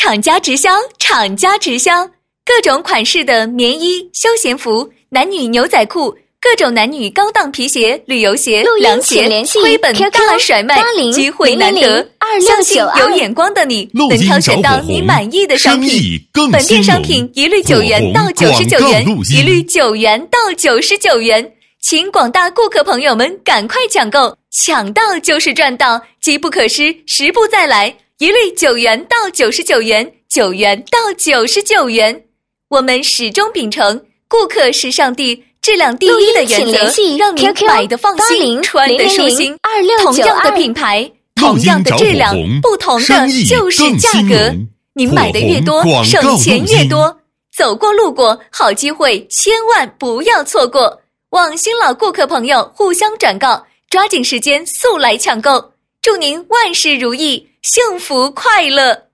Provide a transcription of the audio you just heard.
厂家直销，厂家直销，各种款式的棉衣、休闲服、男女牛仔裤，各种男女高档皮鞋、旅游鞋、凉鞋，亏本大甩卖，机会难得。相信有眼光的你能挑选到你满意的商品。本店商品一律9元到99元，一律9元到99元。请广大顾客朋友们赶快抢购，抢到就是赚到，机不可失，时不再来。一律9元到99元，9元到99元。我们始终秉承顾客是上帝，质量第一的原则，让您买的放心，穿的舒心。同样的品牌，同样的质量，不同的就是价格。您买的越多，省钱越多。走过路过，好机会千万不要错过。望新老顾客朋友互相转告，抓紧时间速来抢购。祝您万事如意，幸福快乐。